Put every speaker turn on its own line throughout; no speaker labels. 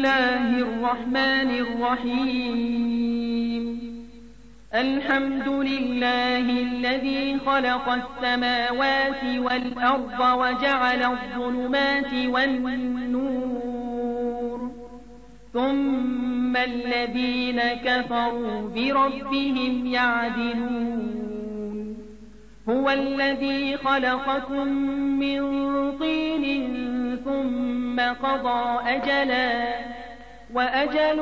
الله الرحمن الرحيم الحمد لله الذي خلق السماوات والأرض وجعل الظلمات والنور ثم الذين كفروا بربهم يعدلون هو الذي خلقكم من طين ثم قضى أجلا وأجل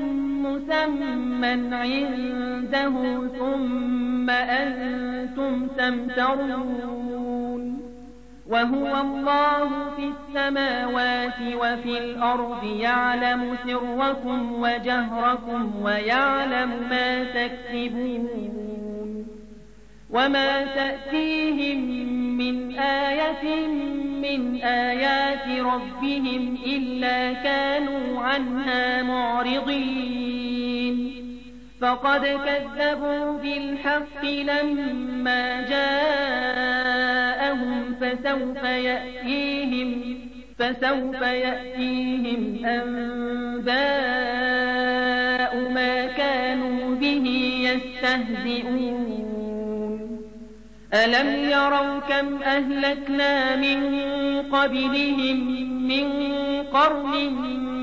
مسمى عنده ثم أنتم تمترون وهو الله في السماوات وفي الأرض يعلم سركم وجهركم ويعلم ما تكسبون وما تأتيهم من آية من آيات ربهم إلا كانوا عنها معرضين فقد كذبوا بالحق لما جاءهم فسوف يأتيهم أنباء ما كانوا به يستهزئون ألم يروا كم أهلكنا من قبلهم من قرن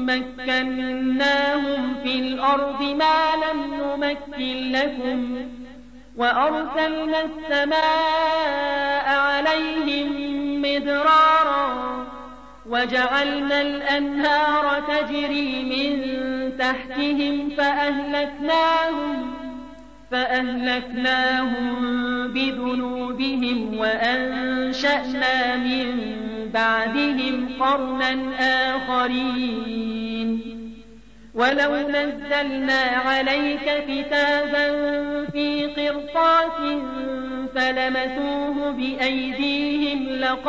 مكناهم في الأرض ما لم نمكن لكم وأرسلنا السماء عليهم مدرارا وجعلنا الأنهار تجري من تحتهم فأهلكناهم بذنوبهم وأنشأنا من بعدهم قرنا آخرين ولو نزلنا عليك كتابا في قرطاس فلمسوه بأيديهم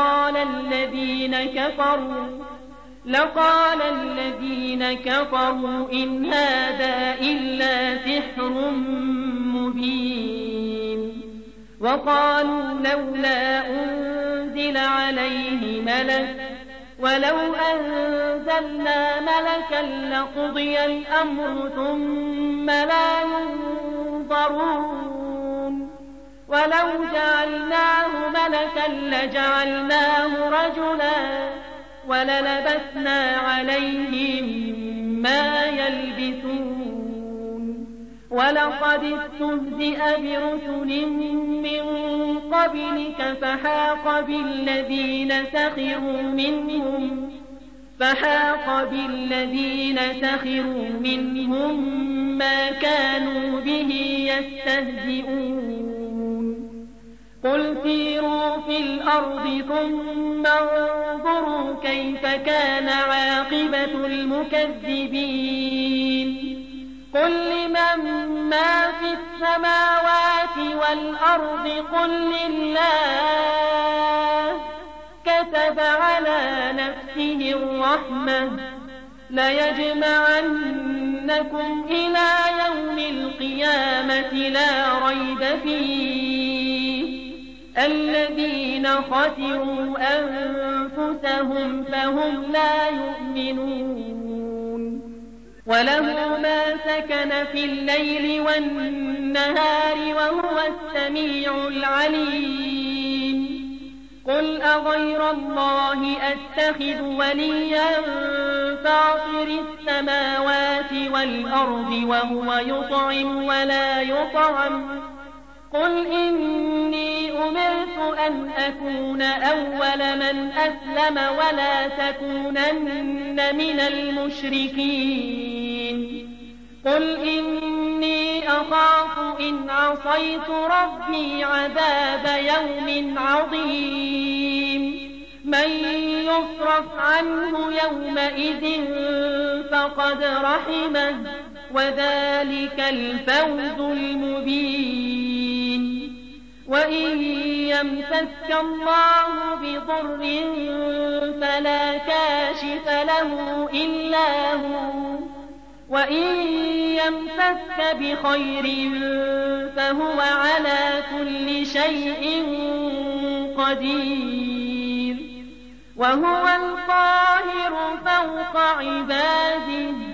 لقال الذين كفروا إن هذا إلا سحر مبين وقالوا لولا أنزل عليه ملك ولو أنزلنا ملكا لقضي الأمر ثم لا ينظرون ولو جعلناه ملكا لجعلناه رجلا وللبسنا عليهم ما يلبسون ولقد استهزئ برسل من قبلك فحاق بالذين سخروا منهم ما كانوا به يستهزئون قل سيروا في الأرض ثم انظروا كيف كان عاقبة المكذبين قل لمن ما في السماوات والأرض قل لله كتب على نفسه الرحمة ليجمعنكم إلى يوم القيامة لا ريب فيه الذين خسروا أنفسهم فهم لا يؤمنون وله ما سكن في الليل والنهار وهو السميع العليم قل أغير الله أتخذ وليا فاطر السماوات والأرض وهو يطعم ولا يطعم قل إني أمرت أن أكون أول من أسلم ولا تكونن من المشركين قل إني أخاف إن عصيت ربي عذاب يوم عظيم من يصرف عنه يومئذ فقد رحمه وذلك الفوز المبين وإن يمسسك الله بضر فلا كاشف له إلا هو وإن يمسسك بخير فهو على كل شيء قدير وهو القاهر فوق عباده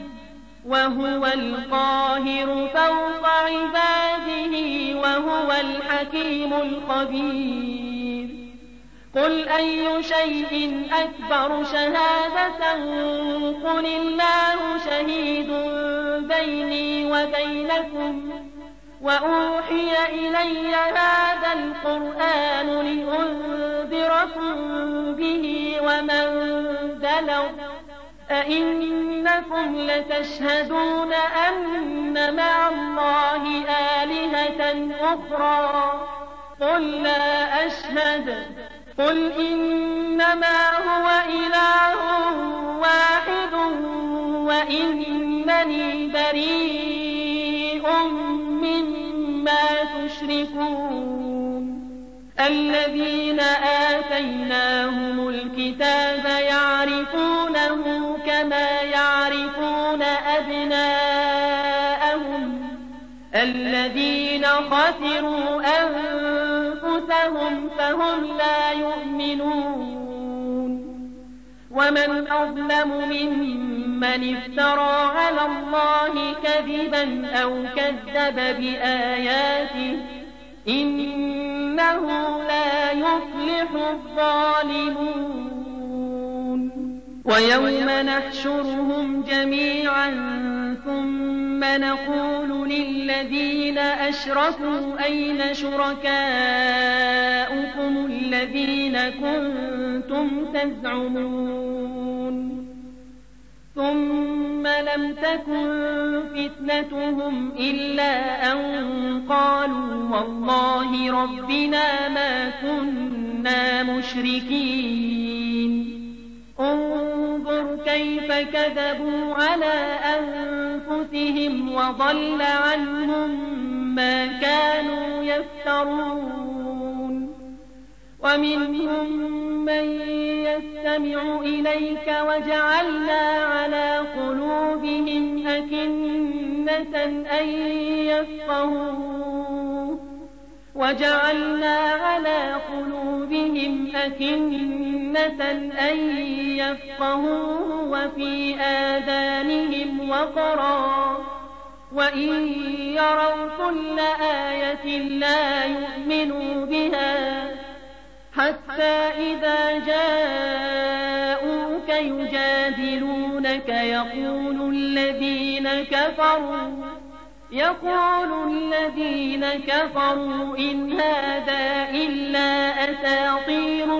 وهو القاهر فوق عباده وهو الحكيم الخبير قل أي شيء أكبر شهادة قل الله شهيد بيني وبينكم وأوحي إلي هذا القرآن لأنذركم به ومن بلغ أئنكم لتشهدون أن مع الله آلهة أخرى قل لا أشهد قل إنما هو إله واحد وإنني بريء مما تشركون الذين آتيناهم الكتاب يعرفونه كما يعرفون أبناءهم الذين خسروا أنفسهم فهم لا يؤمنون ومن أظلم ممن افترى على الله كذبا أو كذب بآياته إنه لا يفلح الظالمون ويوم نحشرهم جميعا ثم نقول للذين أشركوا أين شركاؤكم الذين كنتم تزعمون ثم لم تكن فتنتهم إلا أن قالوا والله ربنا ما كنا مشركين انظر كيف كذبوا على أنفسهم وضل عنهم ما كانوا يفترون ومنهم من يستمع إليك وجعلنا على قلوبهم أكنة أن يفقهوه وفي آذانهم وقرا وإن يروا كل آية لا يؤمنوا بها حتى إذا جاءوك يجادلونك يقول الذين كفروا إن هذا إلا أساطير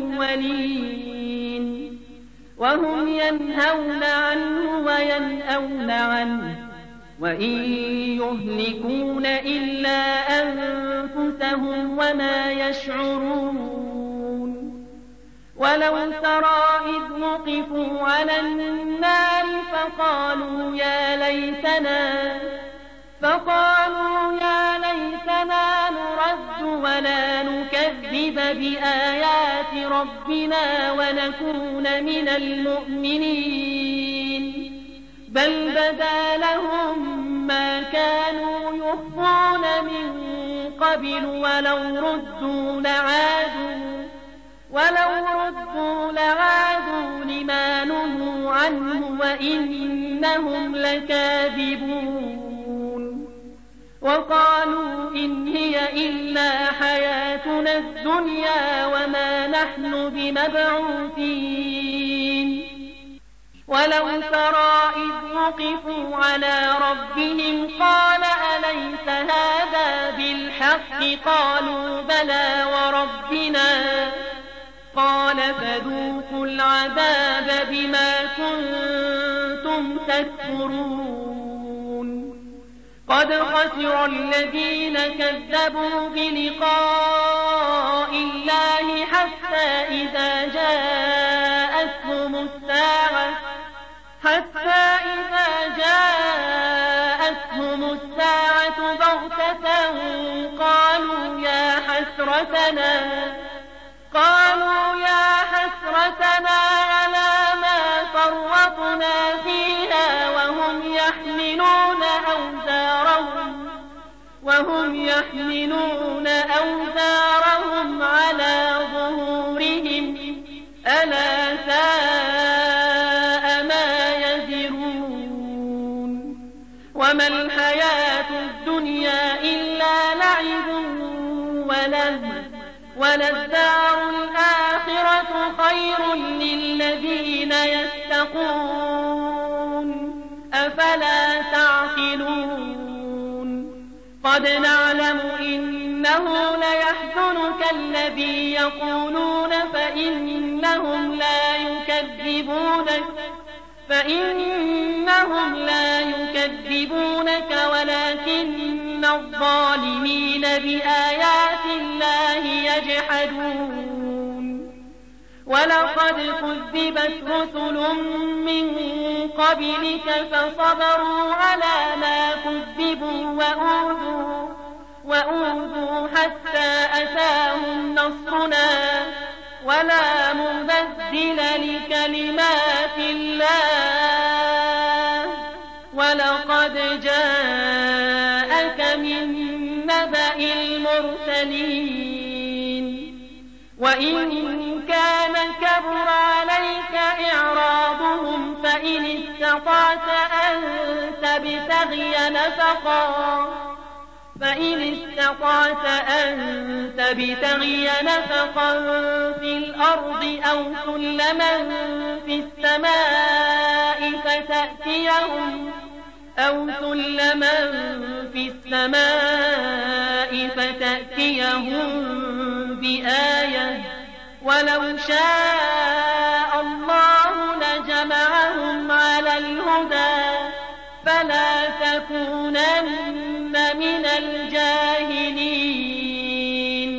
الأولين وهم ينهون عنه وينأون عنه وإن يهلكون إلا أنفسهم وما يشعرون ولو ترى إذ وقفوا على النار فقالوا يا ليتنا نرد ولا نكذب بآيات ربنا ونكون من المؤمنين بل بدا لهم ما كانوا يخفون من قبل ولو ردوا لعادوا لما نهوا عنه وإنهم لكاذبون وقالوا إن هي إلا حياتنا الدنيا وما نحن بمبعوثين ولو ترى إذ وقفوا على ربهم قال أليس هذا بالحق قالوا بلى وربنا قال فذوقوا العذاب بما كنتم تكفرون قد خسر الذين كذبوا بلقاء الله حتى إذا جاءتهم الساعة بغتة قالوا يا حسرتنا على ما فرطنا فيها وهم يحملون أوزارهم على ظهورهم ألا ساء ما يزرون وما الحياة الدنيا إلا لعب ولهو وللدار الآخرة خير للذين يتقون أفلا تعقلون قد نعلم إنه ليحزنك الذي يقولون فإنهم لا يكذبونك ولكن الظالمين بآيات الله يجحدون ولقد كذبت رسل من قبلك فصبروا على ما كذبوا وأوذوا حتى أتاهم نصرنا ولا مبدل لكلمات الله ولقد جاءك من نبأ المرسلين وإن كان كبر عليك إعراضهم فإن استطعت أن تبتغي نفقا في الأرض أو سلما في السماء فتأتيهم بآية ولو شاء الله لجمعهم على الهدى فلا تكونن من الجاهلين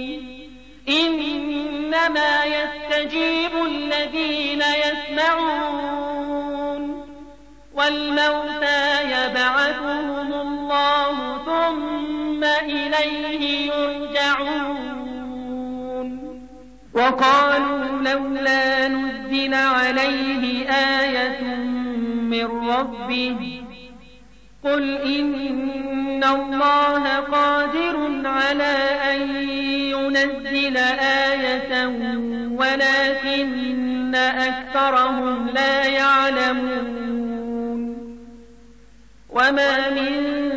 إنما يستجيب الذين يسمعون والموتى يبعثهم الله ثم إليه يرجعون وقالوا لولا نزل عليه آية من ربه قل إن الله قادر على أن ينزل آية ولكن أكثرهم لا يعلمون وما من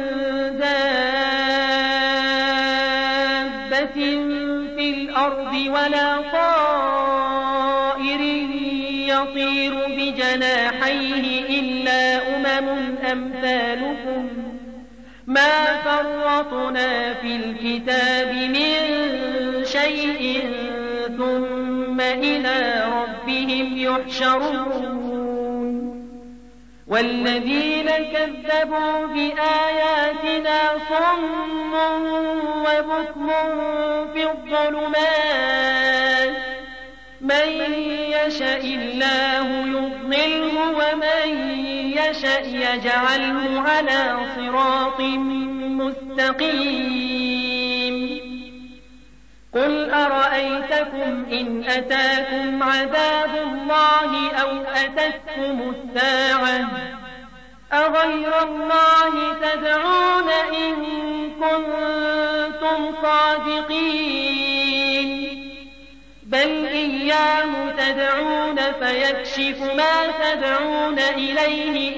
دابة في الأرض ولا طائر يطير بجناحيه إلا أمثالكم ما فرطنا في الكتاب من شيء ثم إلى ربهم يحشرون والذين كذبوا بآياتنا صم وبكم في الظلمات من يشاء الله يضلله ومن يشاء يجعله على صراط مستقيم قل أرأيتكم إن أتاكم عذاب الله أو أتتكم الساعة أغير الله تدعون إن كنتم صادقين بل إياه تدعون فيكشف ما تدعون إليه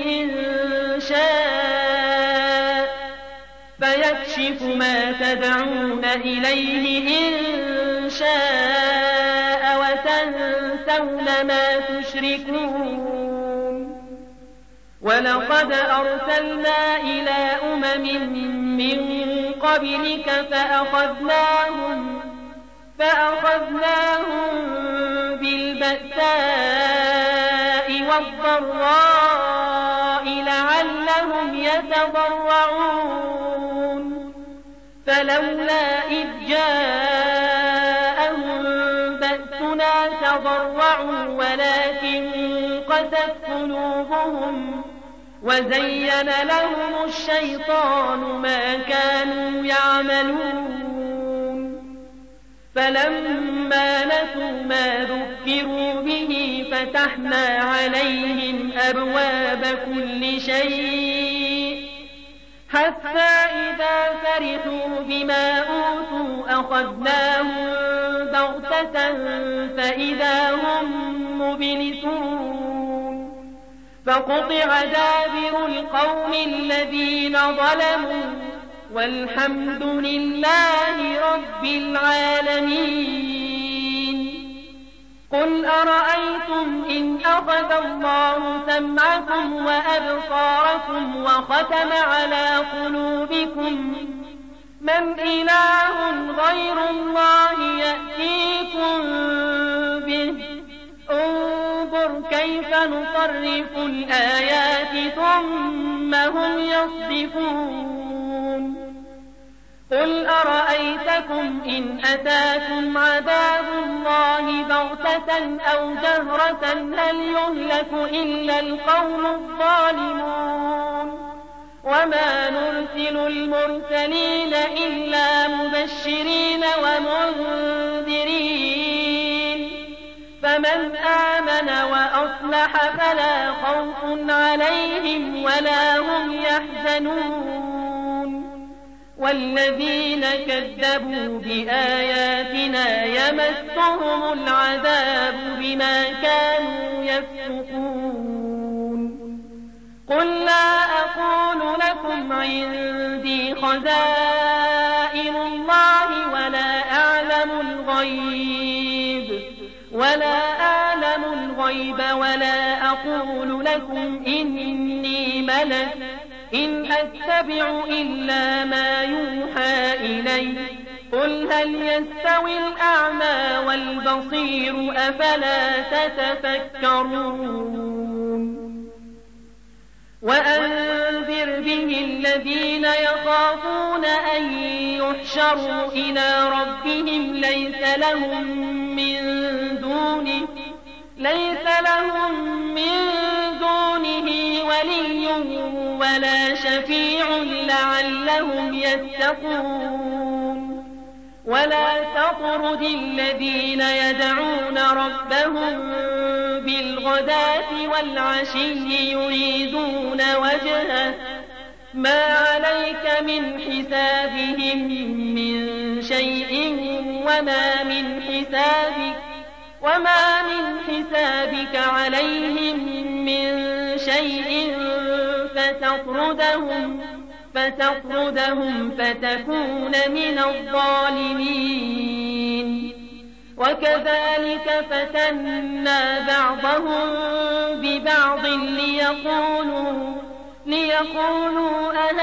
إن شاء وتنسون ما تشركون ولقد أرسلنا إلى من قبلك فأخذناهم بالبأساء والضراء لعلهم يتضرعون فلولا إذ جاءهم بأسنا تضرعوا ولكن قست قلوبهم وزين لهم الشيطان ما كانوا يعملون فلما نسوا ما ذكروا به فتحنا عليهم أبواب كل شيء حتى إذا فرحوا بما أوتوا أخذناهم بغتة فإذا هم مبلسون فقطع دابر القوم القوم الذين ظلموا والحمد لله رب العالمين. قل أرأيتم إن أخذ الله سمعكم وأبصاركم وختم على قلوبكم من إله غير الله يأتيكم به انظر كيف نصرف الآيات ثم هم يصدفون. قل أرأيتكم إن أتاكم عذاب الله بغتة أو جهرة هل يهلك إلا القوم الظالمون. وما نرسل المرسلين إلا مبشرين ومنذرين فمن آمن وأصلح فلا خوف عليهم ولا هم يحزنون. والذين كذبوا بآياتنا يمسهم العذاب بما كانوا يفسقون. قل لا أقول لكم عندي خزائن الله ولا أعلم الغيب ولا أقول لكم إني ملك إن أتبع إلا ما يوحى إلي. قل هل يستوي الأعمى والبصير أفلا تتفكرون. وأنذر به الذين يخافون أن يحشروا إلى ربهم ليس لهم من دونه ولي ولا شفيع لعلهم يتقون. ولا تطرد الذين يدعون ربهم بالغداة والعشي يريدون وجهه ما عليك من حسابهم من شيء وما من حسابك عليهم من شيء فتطردهم فتكون من الظالمين. وكذلك فتنا بعضهم ببعض ليقولوا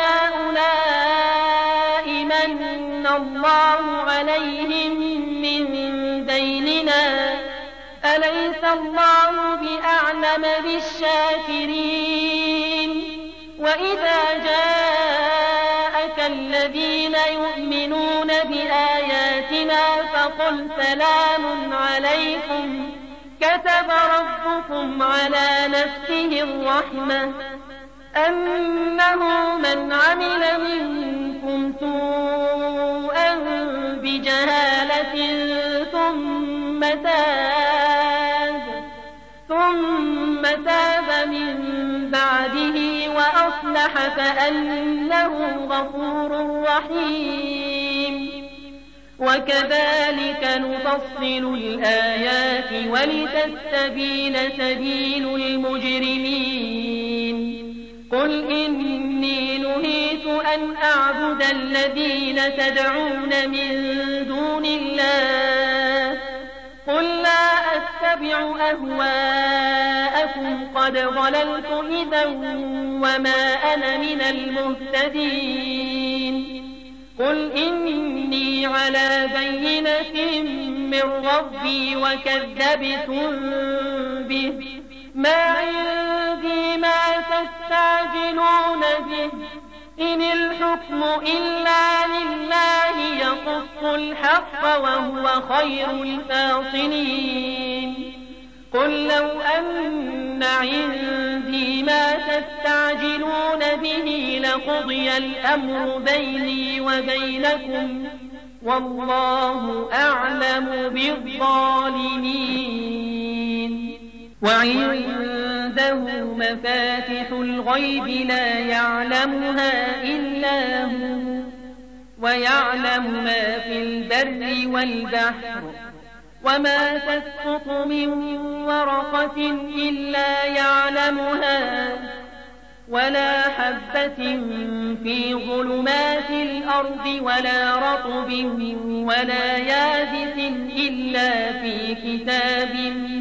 أهؤلاء من الله عليهم من بيننا أليس الله بأعلم بالشاكرين. وإذا جاءك الذين يؤمنون بآياتنا فقل سلام عليكم كتب ربكم على نفسه الرحمة أنه من عمل منكم سوءا بجهالة ثم تاب من بعده وأصلح فأنه غفور رحيم. وكذلك نفصل الآيات ولتستبين سبيل المجرمين. قل إني نهيت أن أعبد الذين تدعون من دون الله قل لا أتبع أهواءكم قد ضللت إذا وما أنا من المهتدين. قل إني على بينة من ربي وكذبتم به ما عندي ما تستعجلون به إن الحكم إلا لله يقص الحق وهو خير الفاصلين. قل لو أن عندي ما تستعجلون به لقضي الأمر بيني وبينكم والله أعلم بالظالمين. وعنده مفاتح الغيب لا يعلمها إلا هو ويعلم ما في البر والبحر وما تسقط من ورقة إلا يعلمها ولا حبة في ظلمات الأرض ولا رطب ولا يابس إلا في كتاب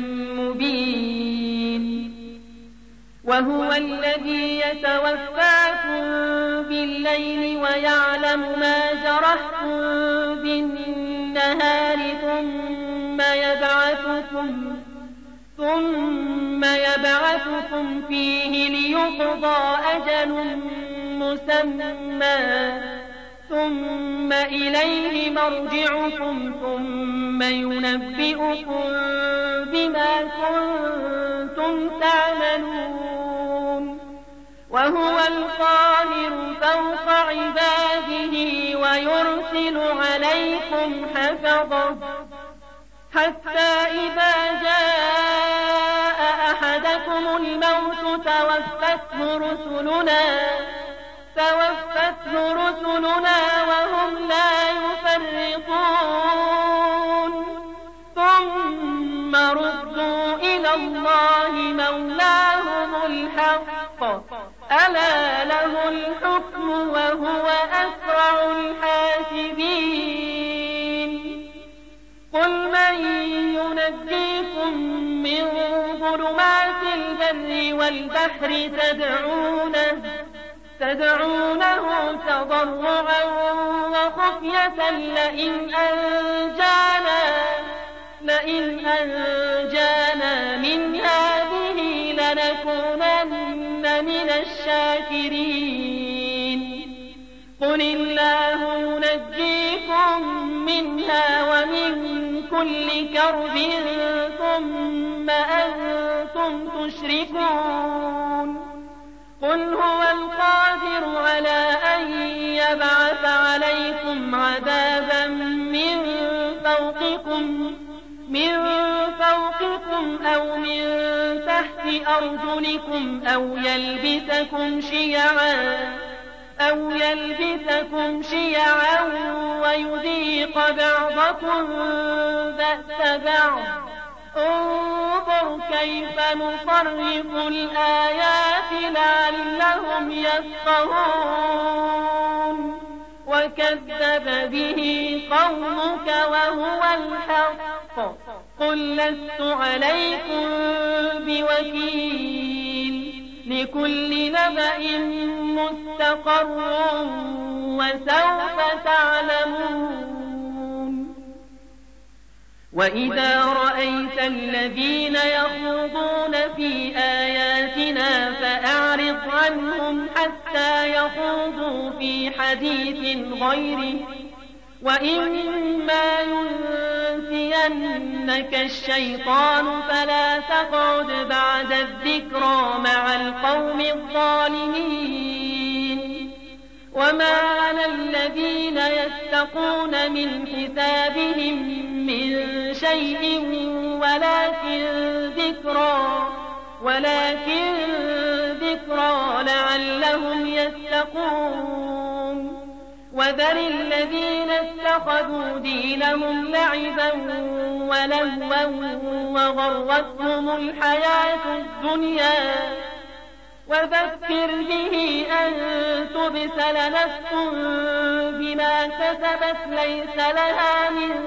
مبين. وهو الذي يتوفاكم بالليل ويعلم ما جرحتم بالنهار ثم يبعثكم فيه ليقضى أجل مسمى ثم إليه مرجعكم ثم ينبئكم بما كنتم تعملون. وهو القاهر فوق عباده ويرسل عليكم حفظه حتى إذا جاء أحدكم الموت توفته رسلنا وهم لا يفرطون ثم ردوا إلى الله مولاهم الحق ألا له الحكم وهو أسرع الحاسبين. قل من ينجيكم من ظلمات البر والبحر تدعونه تضرعا وخفية لئن أنجانا من هذه لنكونن من الشاكرين. قل الله ينجيكم منها ومن كل كرب ثم أنتم تشركون. قل هو القادر على أن يبعث عليكم عذابا من فوقكم أو من تحت أرجلكم أو يلبسكم شيعا ويذيق بعضكم بأس بعض. انظر كيف نصرف الآيات لعلهم يفقهون. وكذب به قومك وهو الحق قل لست عليكم بوكيل. لكل نبأ مستقر وسوف تعلمون. وإذا رأيت الذين يخوضون في آياتنا فأعرض عنهم حتى يخوضوا في حديث غيره وإما ينسينك الشيطان فلا تقعد بعد الذكرى مع القوم الظالمين. وما على الذين يتقون من حسابهم من شيء ولكن ذكرى لعلهم يتقون. وذر الذين اتخذوا دينهم لعبا ولهوا وغرتهم الحياة الدنيا وذكر به أن تبسل نفس بما كسبت ليس لها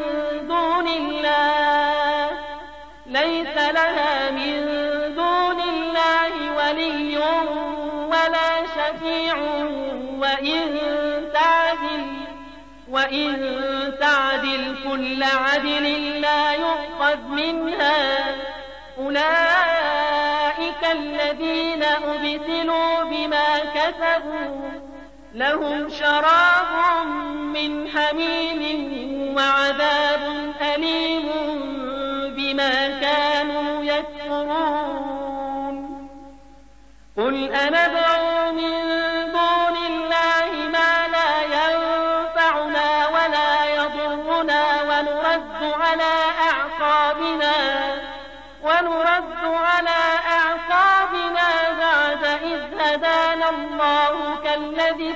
من دون الله ولي ولا شفيع وإن تعدل كل عدل لا يؤخذ منها. أولئك الذين أبسلوا بما كسبوا لهم شراب من حميم وعذاب أليم بما كانوا يكفرون. قل أندعو من دون الله ما لا ينفعنا ولا يضرنا ونرد على أعقابنا بعد إذ هدانا الله كالذي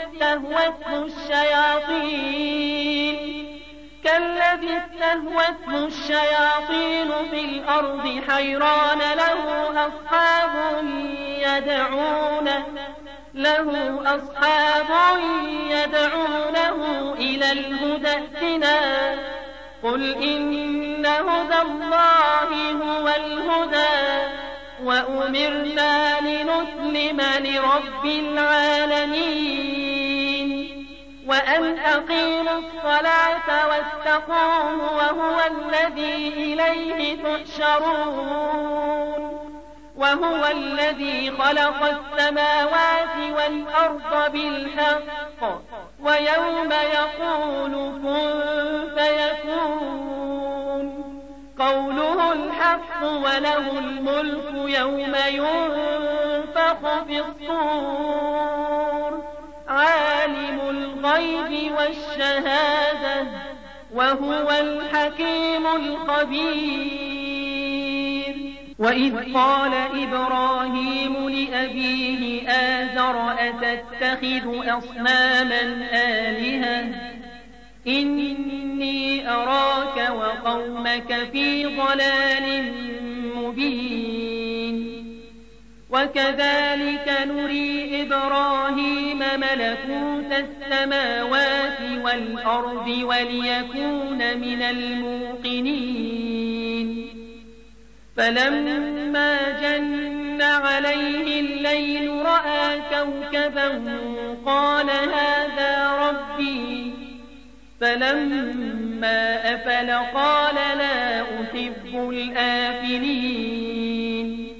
استهوته الشياطين في الأرض حيران له أصحاب له أصحاب يدعونه إلى الهدى ائتنا قل إن هدى الله هو الهدى وأمرنا لنسلم لرب العالمين وأن أقيموا الصلاة واتقوه وهو الذي إليه تحشرون وهو الذي خلق السماوات والأرض بالحق ويوم يقول كن فيكون قوله الحق وله الملك يوم ينفخ في الصور عالم الغيب والشهادة وهو الحكيم الخبير وإذ قال إبراهيم لأبيه آزر أتتخذ أصناما آلهة إني أراك وقومك في ضلال مبين وكذلك نري إبراهيم ملكوت السماوات والأرض وليكون من الموقنين فلما جن عليه الليل رأى كوكبا قال هذا ربي فلما أفل قال لا أحب الآفلين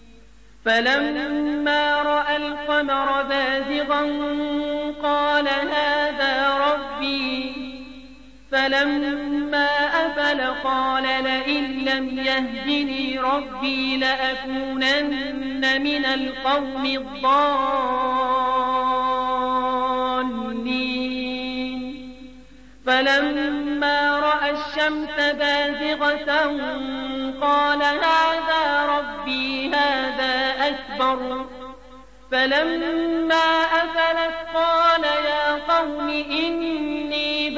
فلما رأى القمر بازغا قال هذا ربي فلما أفل قال لئن لم يهدني ربي لأكونن من القوم الضالين فلما رأى الشمس بازغة قال هذا ربي هذا أكبر فلما أفلت قال يا قوم إني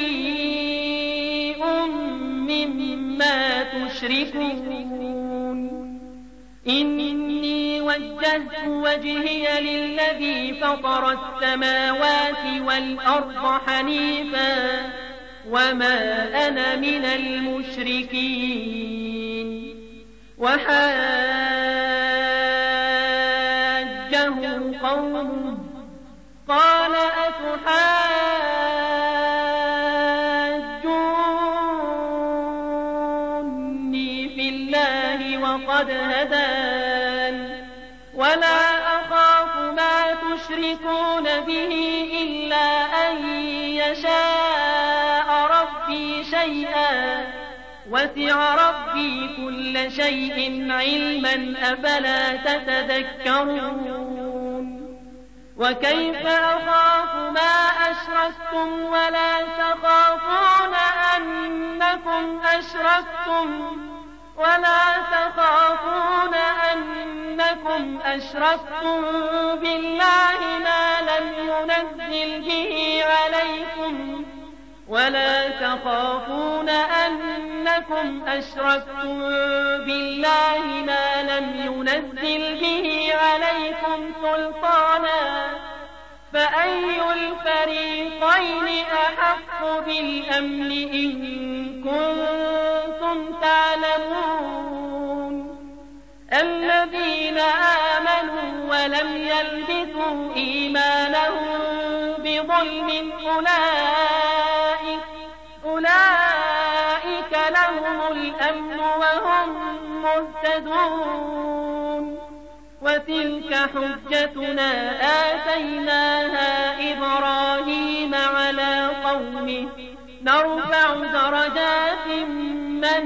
بريء مما تشركون إني وجهت وجهي للذي فطر السماوات والأرض حنيفا وما أنا من المشركين وحاجه قومه قال أتحاجوني في الله وقد هدان ولا أخاف ما تشركون به إلا أن يشاء ربي شيئا وسع ربي كل شيء علما أفلا تتذكرون وكيف أخاف ما أشركتم ولا تخافون أنكم أشركتم بالله ما لم ينزل به عليكم ولا تخافون أنكم أشركتم بالله ما لم ينزل به عليكم سلطانا فأي الفريقين أحق بالأمن إن كنتم تعلمون الذين آمنوا ولم يلبسوا إيمانهم بظلم أولئك لهم الأمن وهم مهتدون وتلك حجتنا آتيناها إبراهيم على قومه نرفع درجات من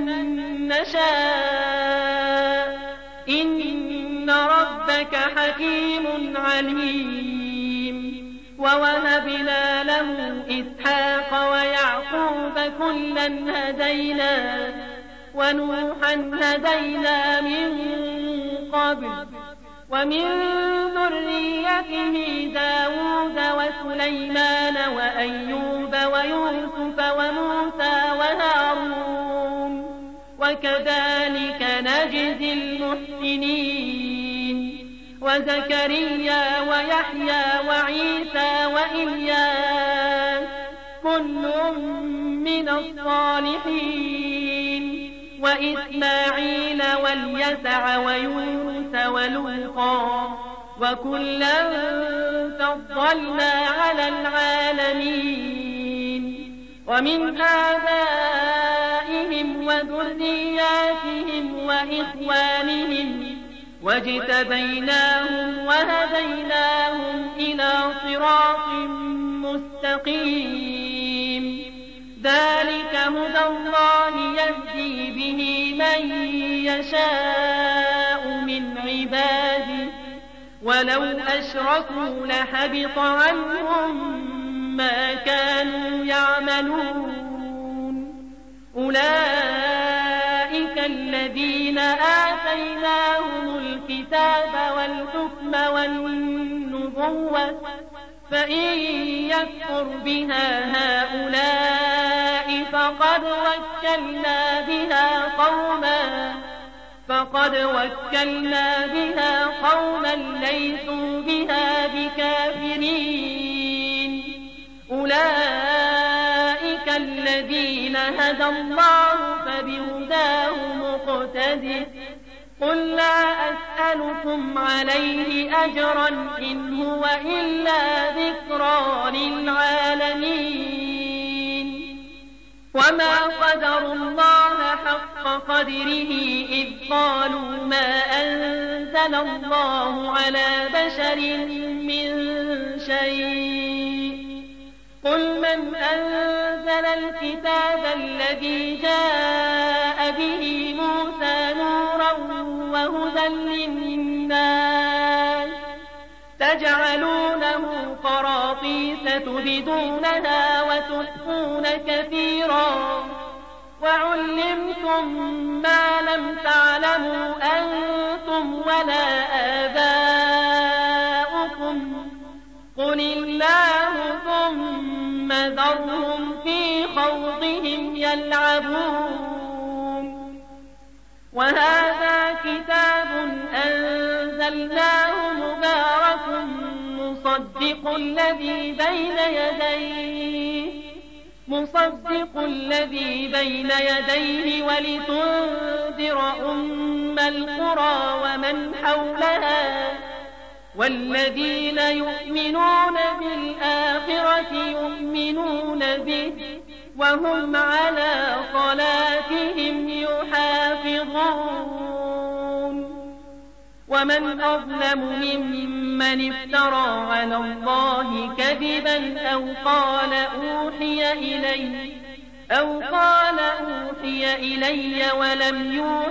نشاء إن ربك حكيم عليم ووهبنا له إسحاق ويعقوب كلا هدينا ونوحا هدينا من قبل ومن ذريته داود وسليمان وأيوب ويوسف وموسى وهارون وكذلك نجزي المحسنين وزكريا ويحيى وعيسى وإلياس كل من الصالحين وإسماعيل واليسع ويونس ولوطا وكلا فضلنا على العالمين ومن آبائهم وذرياتهم وإخوانهم واجتبيناهم وهديناهم إلى صراط مستقيم ذلك هدى الله يهدي به من يشاء من عباده ولو أشركوا لحبط عنهم ما كانوا يعملون أولئك الذين آتيناهم الكتاب والحكم والنبوة فإن يكفر بها هؤلاء فقد وكلنا بها قوما ليسوا بها بكافرين أولئك الذين هدى الله فبهداه مقتدر قل لا أسألكم عليه أجرا إن هو إلا ذكرى للعالمين وما قدروا الله حق قدره إذ قالوا ما أنزل الله على بشر من شيء قل من أنزل الكتاب الذي جاء به موسى نورا وهدى للناس تجعلونه قراطيس تبدونها وتخفون كثيرا وعلمتم ما لم تعلموا أنتم ولا آباؤكم قل الله ثم ذرهم في خوضهم يلعبون وهذا كتاب أنزلناه مبارك مصدق الذي بين يديه ولتنذر أم القرى ومن حولها والذين يؤمنون بالآخرة يؤمنون به وهم على صلاتهم يحافظون ومن أظلم ممن افترى على الله كذبا أو قال أوحي إلي ولم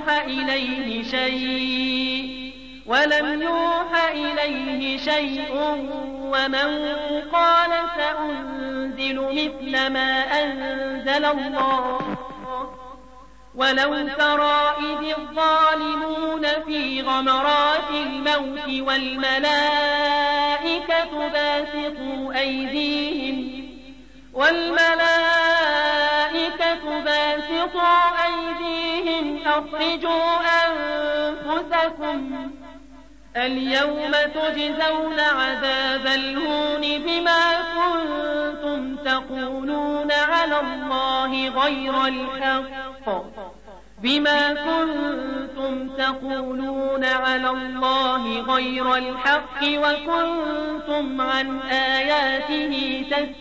يوحى إليه شيء ومن قال سأنزل مثل ما أنزل الله ولو ترى إذ الظالمون في غمرات الموت والملائكة باسطوا أيديهم أخرجوا أنفسكم اليوم تجزون عذاب الهون بما كنتم تقولون على الله غير الحق وكنتم عن آياته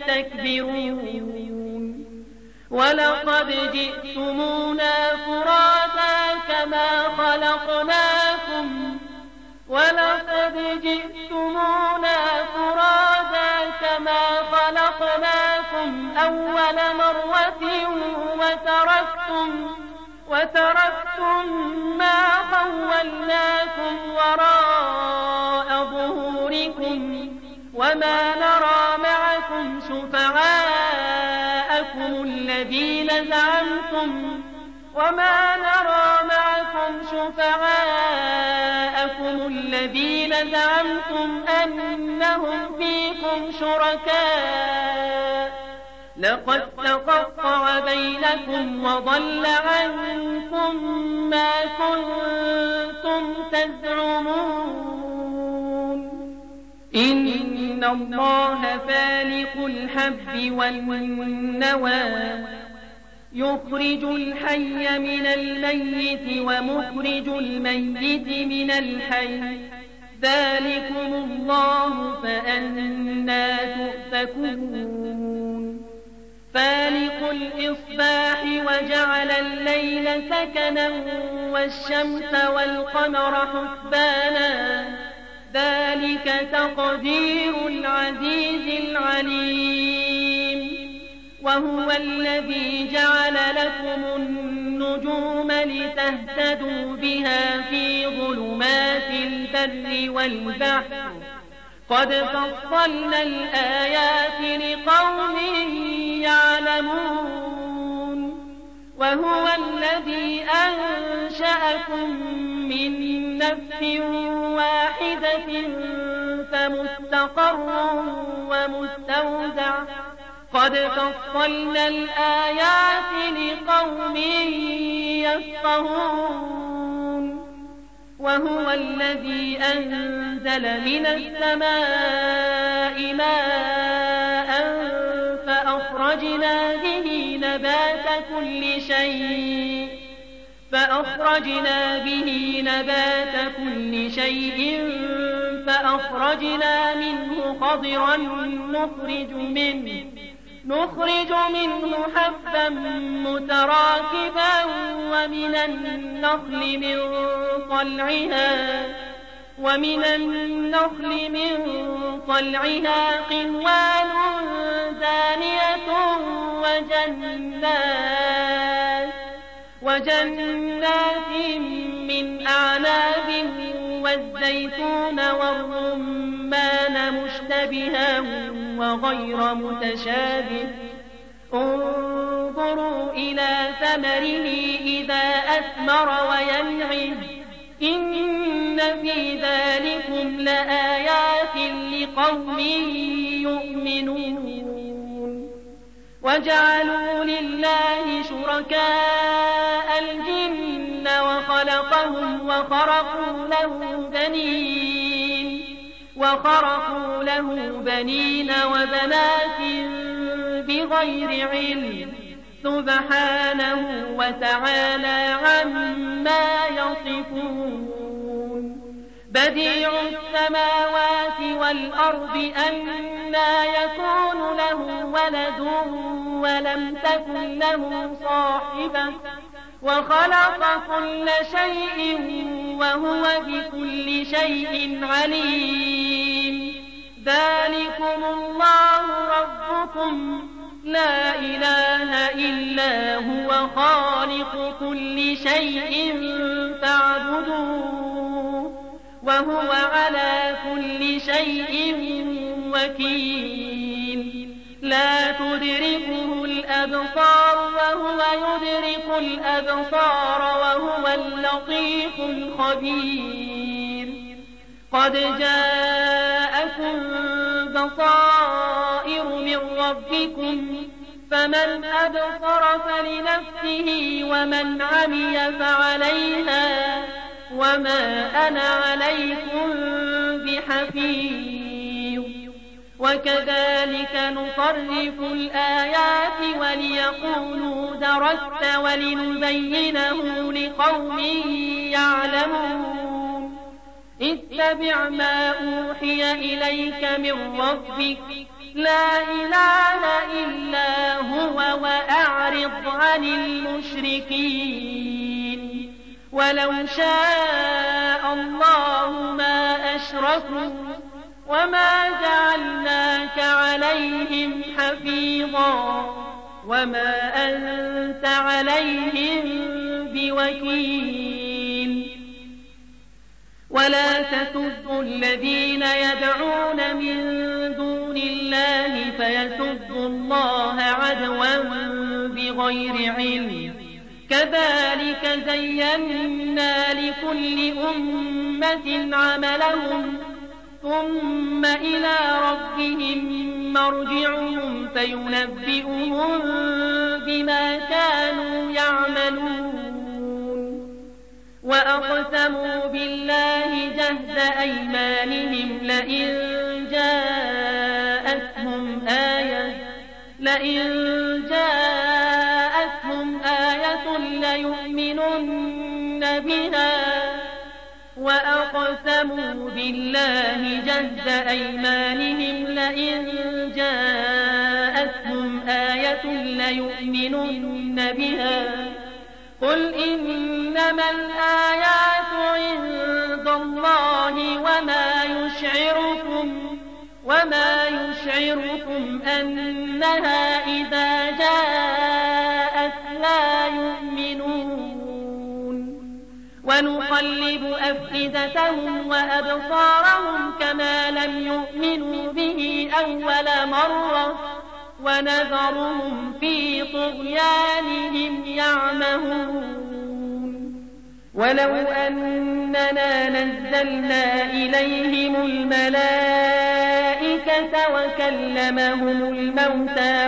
تستكبرون ولقد جئتمونا فرادا كما خلقناكم أول مرة وتركتم ما خولناكم وراء ظهوركم وما نرى معكم شفعاءكم الذين زعمتم أنهم فيكم شركاء لقد تقطع بينكم وضل عنكم ما كنتم تزعمون إن الله فالق الحب والنوى يخرج الحي من الميت ومخرج الميت من الحي ذلكم الله فأنى تؤفكون فالق الإصباح وجعل الليل سكنا والشمس والقمر حسبانا ذلك تقدير العزيز العليم وهو الذي جعل لكم النجوم لتهتدوا بها في ظلمات البر والبحر قد فصلنا الآيات لقوم يعلمون وهو الذي أنشأكم من نفس واحدة فمستقر ومستودع قد فصلنا الآيات لقوم يفقهون وهو الذي أنزل من السماء ماء فأخرجنا به نبات كل شيء فأخرجنا منه خضرا نخرج منه حبا متراكبا ومن النخل من طلعها قنوان دانية وجنات من أعناب والزيتون والرمان مشتبها وغير متشابه انظروا إلى ثمره إذا أثمر وينعم إن في ذلكم لآيات لقوم يؤمنون وجعلوا لله شركاء الجن وخلقهم وخرقوا له بنين وبنات بغير علم سبحانه وتعالى عما يصفون بديع السماوات والأرض أنى يكون له ولد ولم تكن له صاحبة وخلق كل شيء وهو بكل شيء عليم ذلكم الله ربكم لا إله إلا هو خالق كل شيء فاعبدوه وهو على كل شيء وكيل لا تدركه الأبصار وهو يدرك الأبصار وهو اللطيف الخبير قد جاءكم بصائر من ربكم فمن أبصر فلنفسه ومن عمي فعليها وما أنا عليكم بحفيظ وكذلك نصرف الآيات وليقولوا درست ولنبينه لقوم يعلمون اتبع ما أوحي إليك من ربك لا إله إلا هو وأعرض عن المشركين ولو شاء الله ما أشركوا وما جعلناك عليهم حفيظا وما أنت عليهم بوكيل ولا تسبوا الذين يدعون من دون الله فيسبوا الله عدوا بغير علم كذلك زينا لكل أمة عملهم ثم إلى ربهم مرجعهم فينبئهم بما كانوا يعملون وأقسموا بالله جهد أيمانهم لئن لئن جاءتهم آية ليؤمنن بها وأقسموا بالله جهد أيمانهم لئن جاءتهم آية ليؤمنن بها قل إنما الآيات عند الله وما يشعركم أنها إذا جاءت لا يؤمنون ونقلب أفئدتهم وأبصارهم كما لم يؤمنوا به أول مرة ونذرهم في طغيانهم يعمهون ولو أننا نزلنا إليهم الملائكة وكلمهم الموتى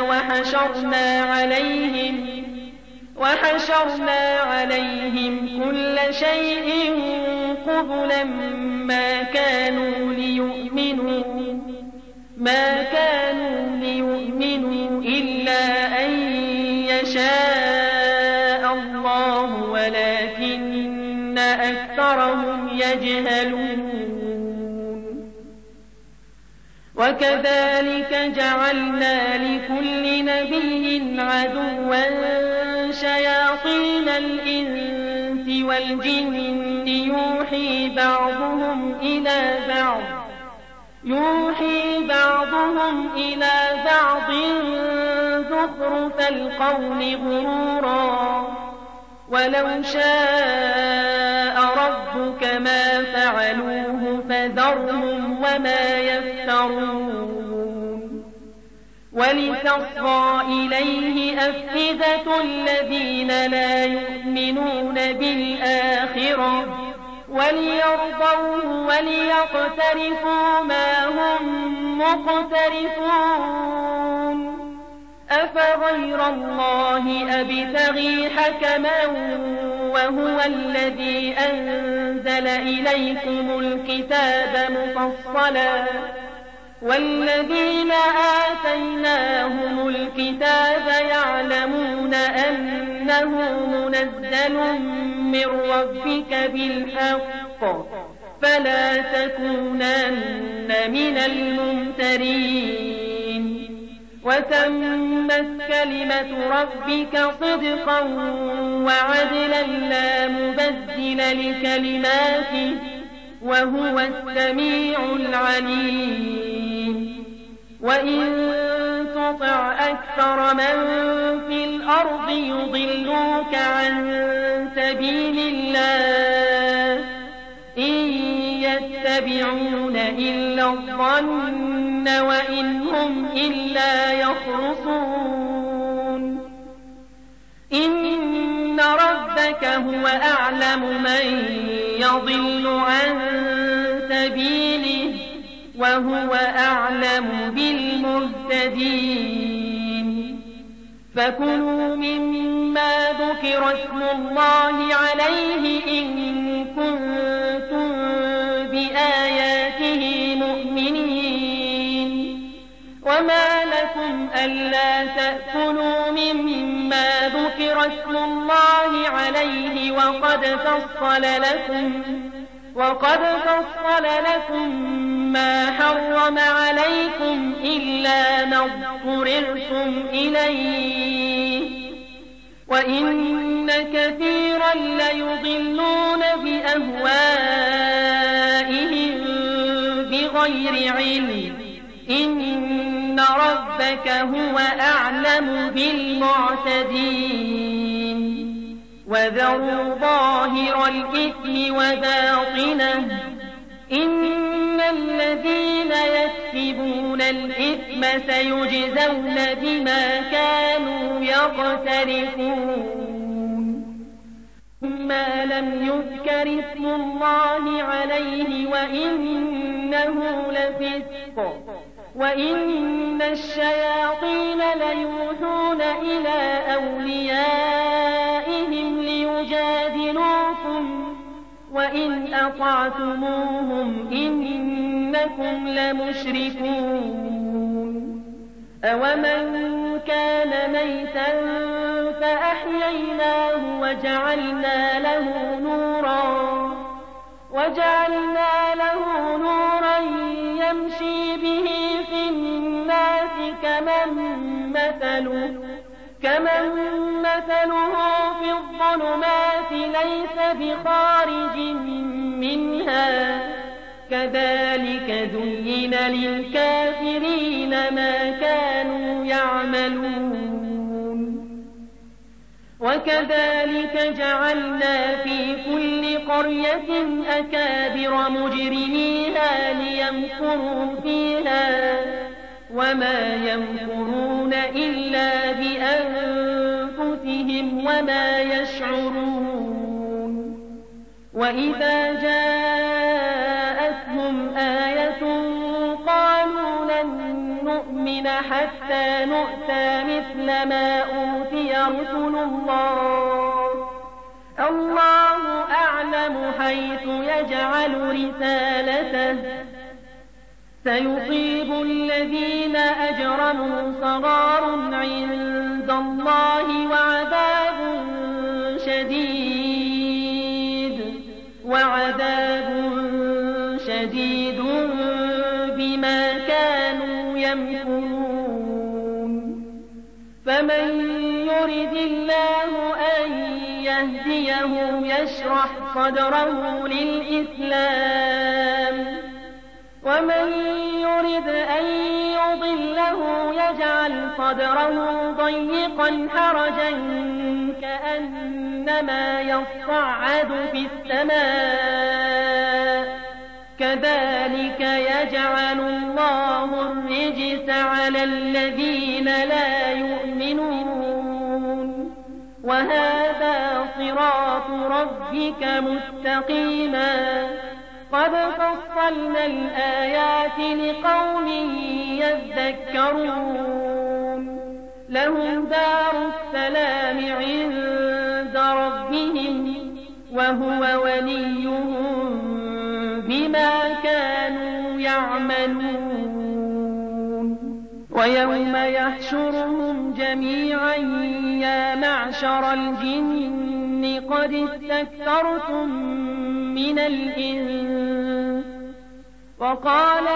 وحشرنا عليهم كل شيء قبلا ما كانوا ليؤمنوا إلا أن يشاء الله ولكن أكثرهم يجهلون وكذلك جعلنا لكل نبي عدوا شياطين الإنس والجن يوحي بعضهم إلى بعض زخرف القول غرورا ولو شاء ربك ما فعلوه فذرهم وما يفترون ولتصغى إليه أفئدة الذين لا يؤمنون بالآخرة وليرضوه وليقترفوا ما هم مقترفون أفغير الله أبتغي حكما وهو الذي أنزل إليكم الكتاب مفصلا والذين آتيناهم الكتاب يعلمون أنه منزل من ربك بالحق فلا تكونن من الممترين وتمت كلمة ربك صدقا وعدلا لا مبدل لكلماته وهو السميع العليم وإن تطع أكثر من في الأرض يضلوك عن سبيل الله إن يتبعون إلا الظن وإن هم إلا يخرصون إن ربك هو أعلم من يضل عن سبيله وهو أعلم بالمهتدين فكلوا مما ذكر اسم الله عليه إن كنتم بآياته مؤمنين وما لكم ألا تأكلوا مما ذكر اسم الله عليه وقد فصل لكم ما حرم عليكم إلا ما اضطررتم إليه وإن كثيرا ليضلون بأهوائهم بغير علم إن ربك هو أعلم بالمعتدين وذروا ظاهر الإثم وباطنه إن الذين يكسبون الإثم سيجزون بما كانوا يقترفون ما لم يذكر اسم الله عليه وإنه لفسق وإن الشياطين ليوحون إلى أوليائهم ليجادلوكم وإن أطعتموهم إنكم لمشركون أومن كان ميتا فأحييناه وجعلنا له نورا يمشي به في الناس كمن مثله في الظلمات ليس بخارج منها كذلك زين للكافرين ما كانوا يعملون وكذلك جعلنا في كل قرية أكابر مجرميها ليمكروا فيها وما يمكرون إلا بأنفسهم وما يشعرون وإذا جاءتهم آية قالوا لن نؤمن حتى نؤتى مثل ما أوتي رسل الله أعلم حيث يجعل رسالته سيصيب الذين أجرموا صغار عند الله وعذاب شديد بما كانوا يمكرون فمن يرد الله أن يهديه يشرح صدره للإسلام ومن يرد أن يضله يجعل صدره ضيقا حرجا كأنما يصعد في السماء كذلك يجعل الله الرجس على الذين لا يؤمنون وهذا صراط ربك مستقيما قد فصلنا الآيات لقوم يذكرون لهم دار السلام عند ربهم وهو وليهم بما كانوا يعملون ويوم يحشرهم جميعا يا معشر الجن قد استكثرتم من الإنس وقال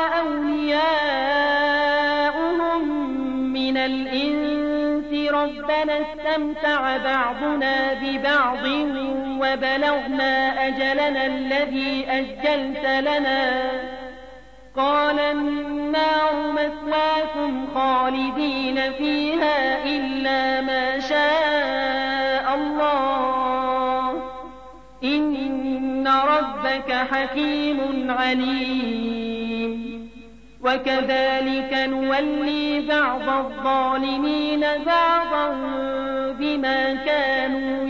أولياؤهم من الإنس ربنا استمتع بعضنا ببعض وبلغنا أجلنا الذي أجلت لنا قال النار مثواكم خالدين فيها إلا ما شاء الله إن ربك حكيم عليم وكذلك نولي بعض الظالمين بعضا بما كانوا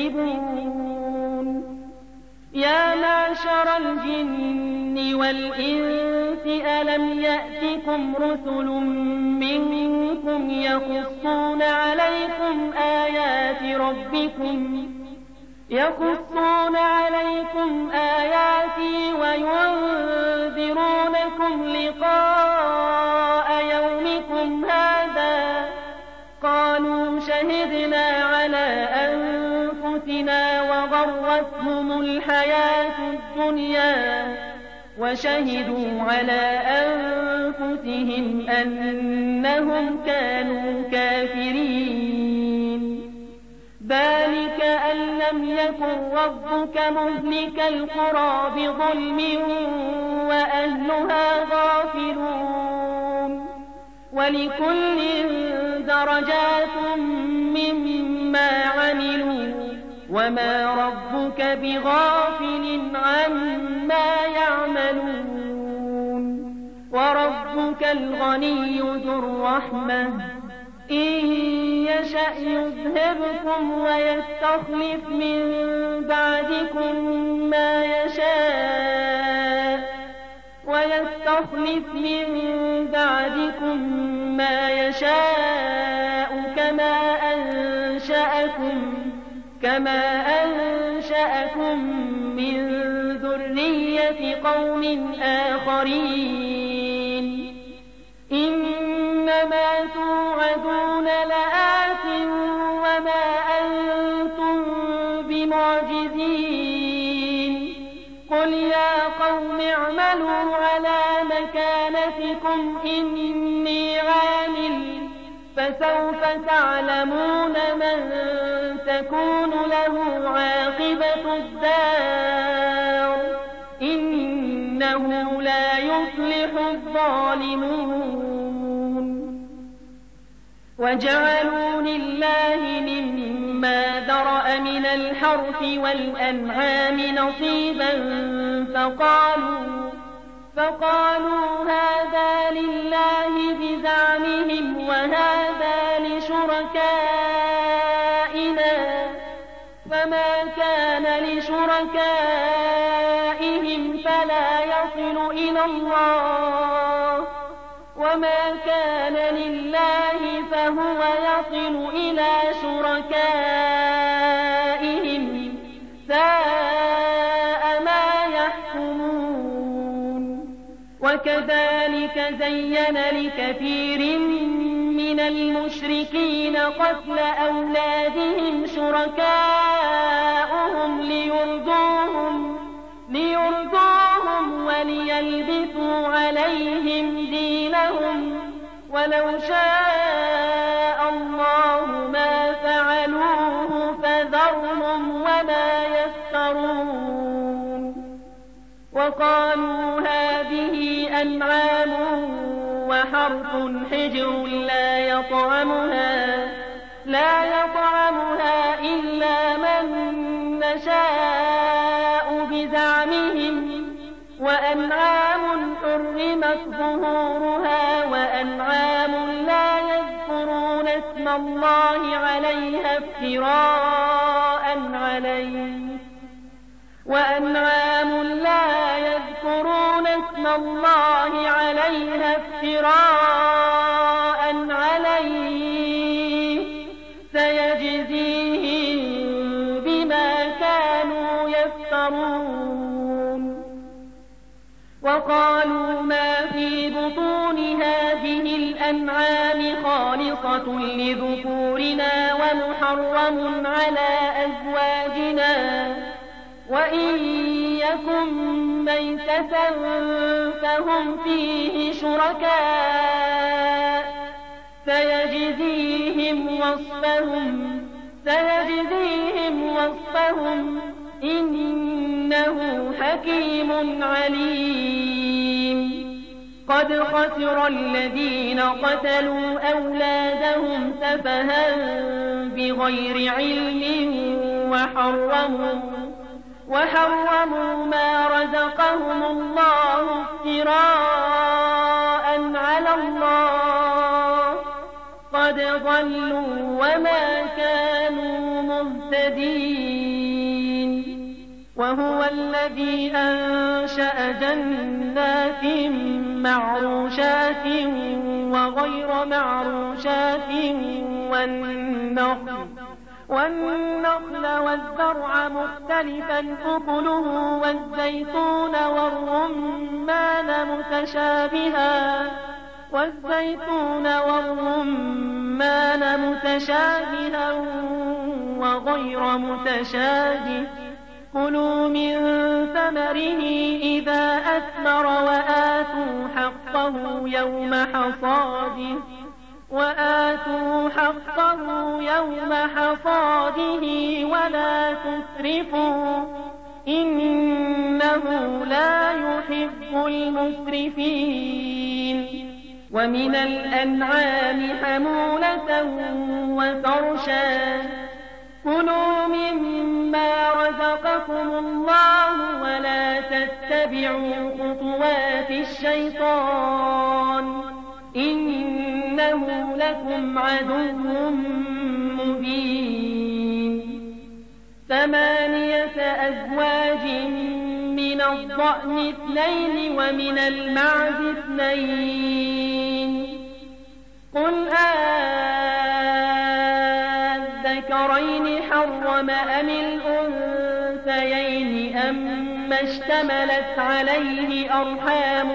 يكسبون يا معشر الجن والإنس ألم يأتكم رسل منكم يقصون عليكم آياتي وينذرونكم لقاء يومكم هذا قالوا شهدنا على أنفسنا وغرتهم الحياة الدنيا وشهدوا على أنفسهم أنهم كانوا كافرين ذلك أن لم يكن ربك مهلك القرى بظلم وأهلها غافلون ولكل درجات مما عملوا وما ربك بغافل عما يعملون وربك الغني ذو الرحمة إن يشأ يذهبكم ويستخلف من بعدكم ما يشاء كما أنشأكم من ذرية قوم آخرين إنما توعدون اعملوا على مكانتكم إني عامل فسوف تعلمون من تكون له عاقبة الدار إنه لا يفلح الظالمون. وجعلوا لله مما ذرأ من الحرث والأنعام نصيبا فقالوا هذا لله بزعمهم وهذا لشركائنا فما كان لشركائهم فلا يصل إلى الله وما كان لله فهو يصل إلى شركائهم ساء ما يحكمون. وكذلك زين لكثير من المشركين قتل أولادهم شركاؤهم ليرضوهم وليلبسوا عليهم دينهم ولو شاء الله ما فعلوه فذرهم وما يفترون. وقالوا هذه أنعام وحرث حجر لا يطعمها إلا من نشاء بزعمهم وأنعام حرمت ظهورها وأنعام لا يذكرون اسم الله عليها افتراء عليه سيجزيهم بما كانوا يفترون. وقالوا ما في بطون هذه الأنعام خالصة لذكورنا ومحرم على أزواجنا وإن يكن ميتة فهم فيه شركاء سيجزيهم وصفهم إنه حكيم عليم. قد خسر الذين قتلوا أولادهم سفها بغير علم وحرموا ما رزقهم الله افتراء على الله قد ضلوا وما كانوا مهتدين. وهو الذي أنشأ جنات معروشات وغير معروشات والنخل والزرع مختلفا أكله والزيتون والرمان متشابها وغير متشابه كلوا من ثمره إذا أثمر وآتوا حقه يوم حصاده ولا تسرفوا إنه لا يحب المسرفين. ومن الأنعام حمولة وفرشا كلوا مما رزقكم الله ولا تتبعوا خطوات الشيطان إنه لكم عدو مبين. 8 أزواج من الضأن 2 ومن المعز 2 قل الذكرين حرم أم الأنثيين أما اشتملت عليه أرحام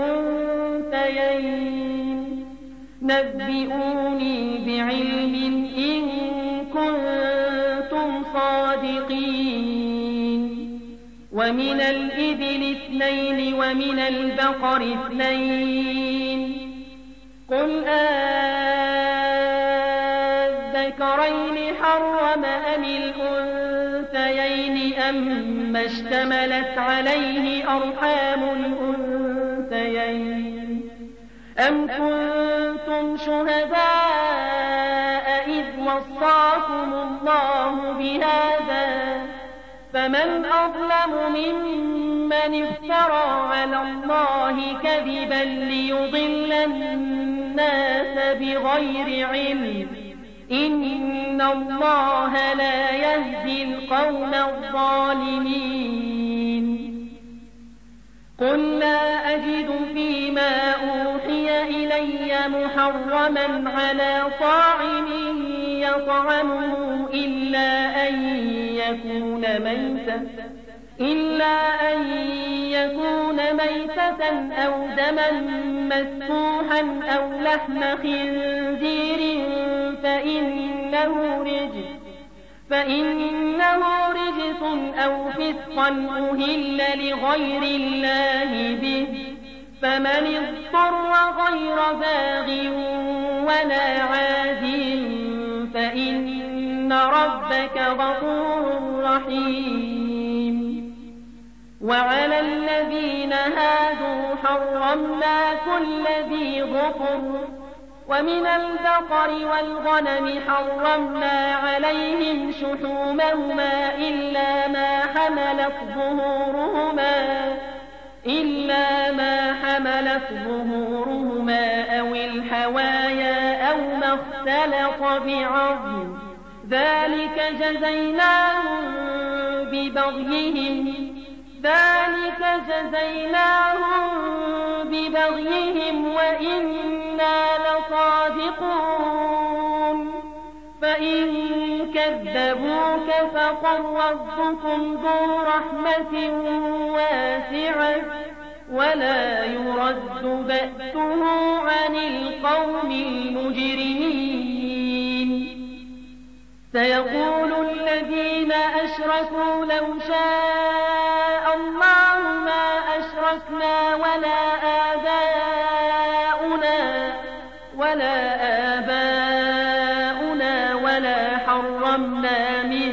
الأنثيين نبئوني بعلم إن كنتم صادقين. ومن الإبل 2 ومن البقر 2 قل الذكرين حرم أم الأنثيين أم اشتملت عليه أرحام الأنثيين أم كنتم شهداء إذ وصاكم الله بهذا فمن أظلم ممن افترى على الله كذبا ليضل الناس بغير علم إن الله لا يهدي القوم الظالمين قل لا أجد فيما أوحي إلي محرما على طاعم يطعمه إلا أن يكون ميتة أو دما مسفوحا أو لحم خنزير فإنه رجس أو فسقا أهل لغير الله به فمن اضطر غير باغ ولا عاد فإن ربك غفور رحيم وعلى الذين هادوا حرمنا كل ذي ظفر ومن البقر والغنم حرمنا عليهم شحومهما إلا ما حملت ظهورهما أو الحوايا أو ما اختلط بعظم ذلك جزيناهم ببغيهم وإنا لصادقون فإن كذبوك فقل ربكم ذو رحمة واسعة ولا يرد بأسه عن القوم المجرمين سيقول الذين أشركوا لو شاء الله ما أشركنا ولا آباؤنا ولا حرمنا من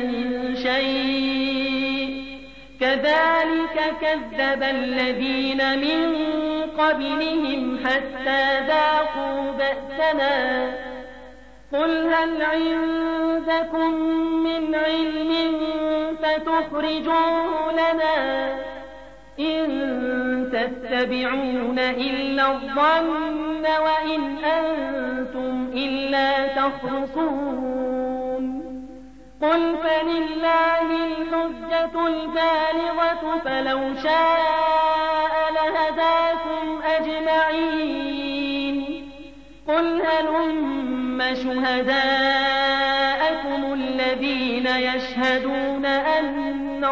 شيء كذلك كذب الذين من قبلهم حتى ذاقوا بأسنا قل هل عندكم من علم فتخرجوه لنا إن تتبعون إلا الظن وإن أنتم إلا تخرصون قل فلله الحجة البالغة فلو شاء لهداكم أجمعين قل هلم شهداءكم الذين يشهدون أن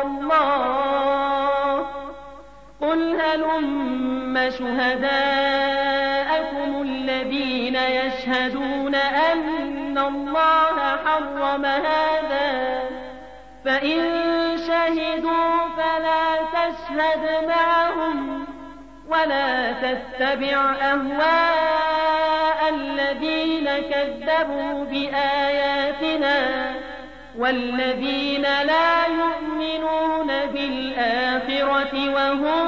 الله حرم هذا فإن شهدوا فلا تشهد معهم ولا تتبع أهواء الذين كذبوا بآياتنا والذين لا يؤمنون بالآخرة وهم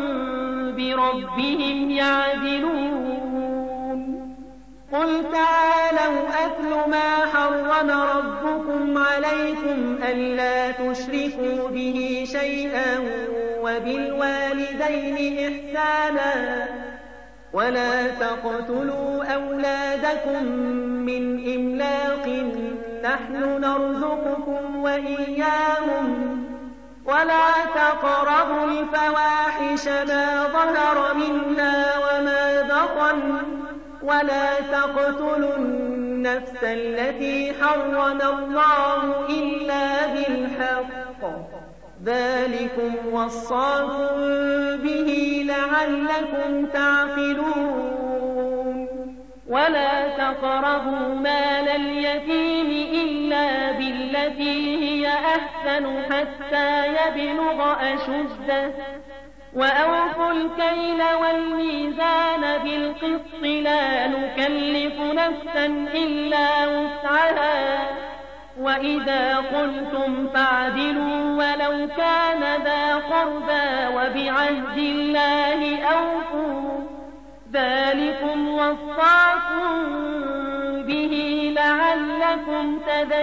بربهم يعدلون قل تعالوا أتل ما حرم ربكم عليكم ألا تشركوا به شيئا وبالوالدين إحسانا ولا تقتلوا أولادكم من إملاق نحن نرزقكم وإياهم ولا تقربوا الفواحش ما ظهر منها وما بطن ولا تقتلوا النفس التي حرم الله إلا بالحق ذلكم وصاكم به لعلكم تعقلون ولا تقربوا مال اليتيم إلا بالتي هي أحسن يحزن حتى يبلغ أشده وأوفوا الكيل والميزان بالقسط لا نكلف نفسا إلا وسعها وإذا قلتم فاعدلوا ولو كان ذا قربى وبعهد الله أوفوا ذلكم وصاكم به لعلكم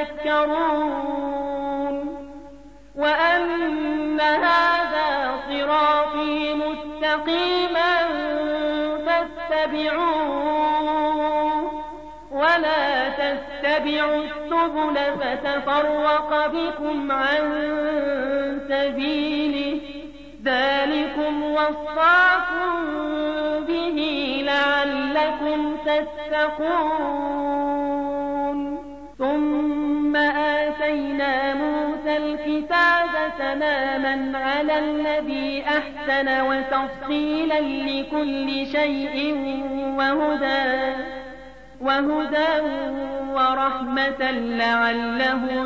تذكرون وأن هذا صراطي مستقيما فاتبعوه ولا تتبعوا السبل فتفرق بكم عن سبيله ذلكم وصاكم به لعلكم تتقون ثم آتينا موسى الكتاب تماما على الذي أحسن وتفصيلا لكل شيء وهدى ورحمة لعلهم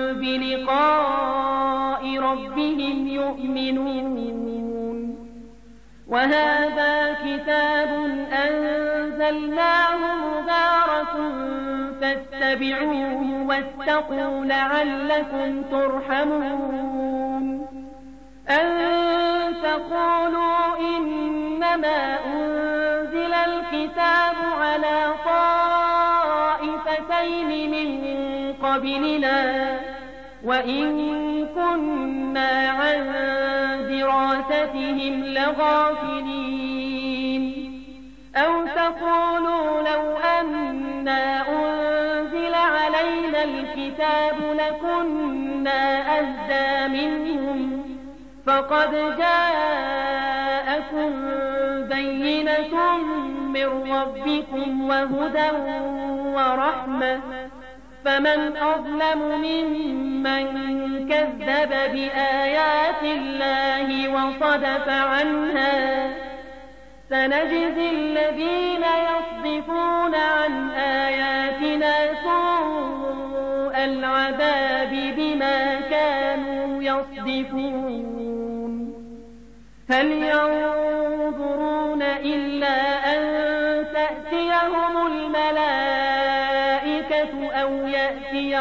بلقاء ربهم يؤمنون وهذا كتاب أنزلناه مبارك فاتبعوه واتقوا لعلكم ترحمون أن تقولوا إنما أنزل الكتاب على طائفتين من قبلنا وإن كنا عن دراستهم لغافلين أو تقولوا لو أنا أنزل علينا الكتاب لكنا أهدى منهم فقد جاءكم بينة من ربكم وهدى ورحمة فمن أظلم ممن كذب بآيات الله وصدف عنها سنجزي الذين يصدفون عن آياتنا سوء العذاب بما كانوا يصدفون هل ينظرون إلا أن تأتيهم الملائكة أو يأتي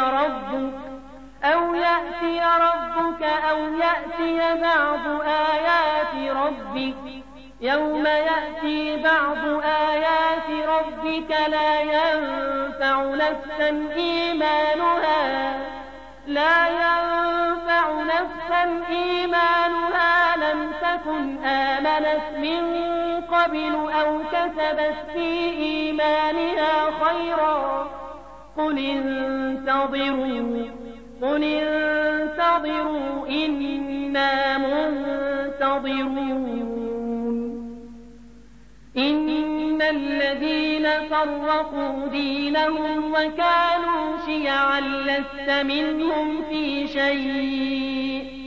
ربك أو يأتي بعض آيات ربك يوم يأتي بعض آيات ربك لا ينفع نفسا إيمانها لم تكن آمنت من قبل أو كسبت في إيمانها خيرا قل انتظروا إنا منتظرون إن الذين فرقوا دينهم وكانوا شيعا لست منهم في شيء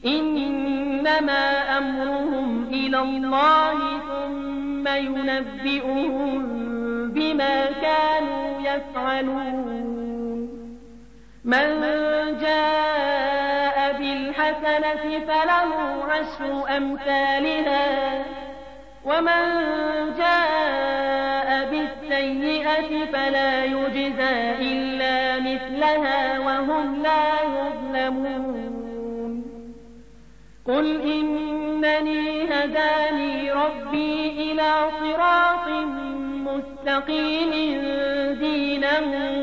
إنما أمرهم إلى الله ثم ينبئهم بما كانوا يفعلون من جاء بالحسنة فله عشر أمثالها ومن جاء بالسيئة فلا يجزى إلا مثلها وهم لا يظلمون قل إنني هداني ربي إلى صراط مستقيم دينا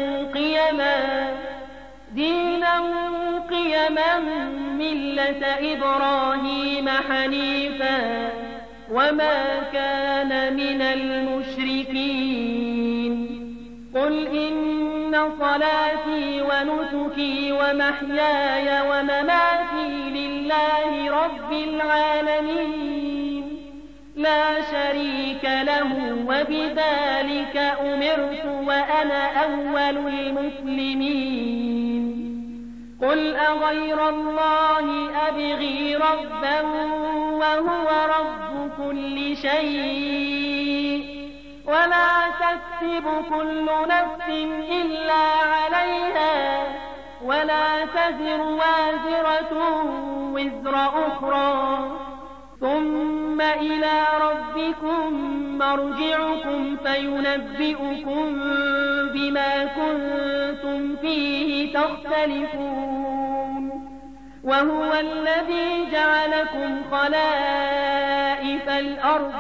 قيما ملة إبراهيم حنيفا وما كان من المشركين قل إن صلاتي ونسكي ومحياي ومماتي لله رب العالمين لا شريك له وبذلك أمرت وأنا أول المسلمين قل أغير الله أبغي ربا وهو رب كل شيء ولا تكسب كل نفس إلا عليها ولا تزر وازرة وزر أخرى ثم إلى ربكم مرجعكم فينبئكم بما كنتم فيه تختلفون وهو الذي جعلكم خلائف الأرض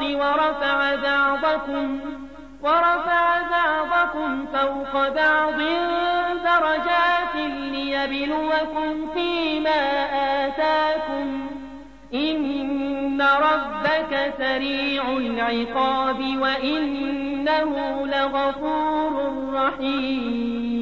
ورفع بعضكم فوق بعض درجات ليبلوكم فيما آتاكم إن ربك سريع العقاب وإنه لغفور رحيم